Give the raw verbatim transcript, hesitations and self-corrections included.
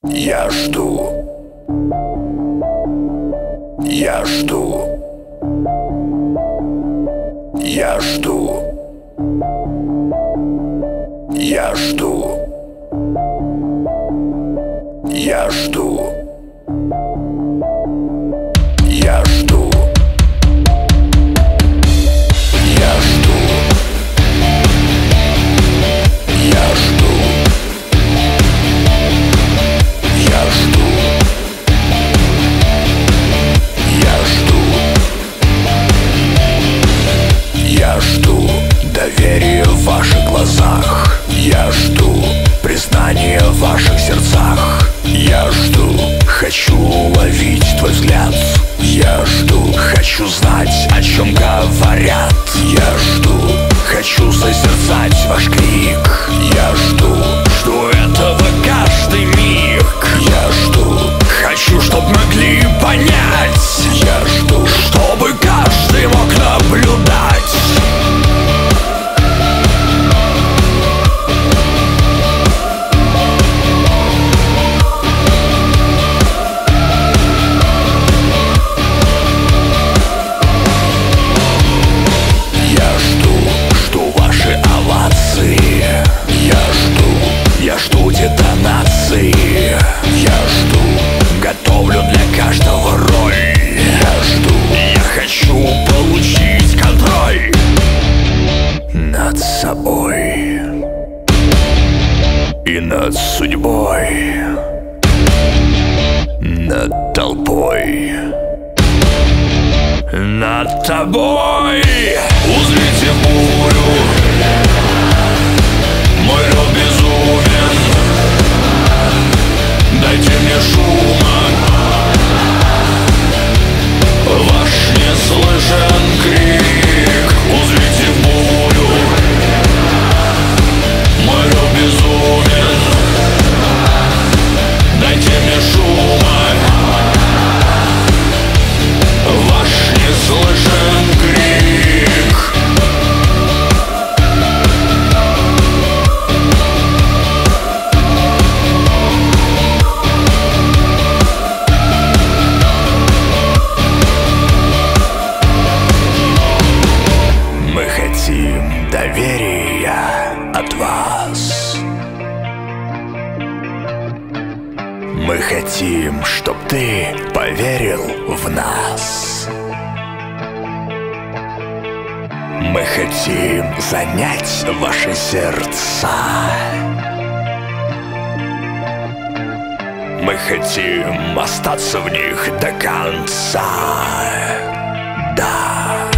Я жду. Я жду. Я жду. Я жду. Я жду. Я жду. Я жду. Я жду. Я жду. Я жду. Я жду доверия в ваших глазах. Я жду признания в ваших сердцах. Я жду, хочу уловить твой взгляд. Я жду, хочу знать, о чем говорят. Я жду, хочу созерцать ваш крик. Я жду, жду этого каждый миг. Я жду, хочу, чтоб могли понять. Я жду, чтобы каждый мог наблюдать. Я жду детонации. Я жду, готовлю для каждого роль. Я жду, я хочу получить контроль над собой и над судьбой, над толпой, над тобой. Узрите бурю, мой род безумен. Дайте мне шума, ваш не слышен крик. Узрите бурю, мой род безумен. Дайте мне шума, ваш не слышен крик. Доверия от вас. Мы хотим, чтоб ты поверил в нас. Мы хотим занять ваши сердца. Мы хотим остаться в них до конца. Да.